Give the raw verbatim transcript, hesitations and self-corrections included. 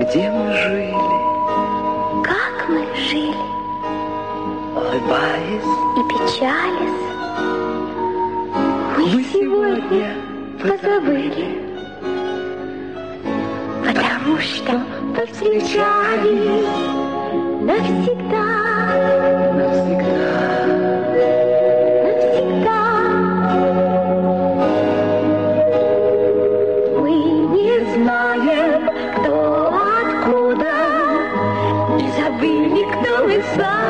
где мы жили, как мы жили, улыбаясь и печались, мы, мы сегодня сегодня позабыли, потому что повстречались навсегда, навсегда. навсегда. Мы не знаем, кто откуда, и забыли, кто мы сами.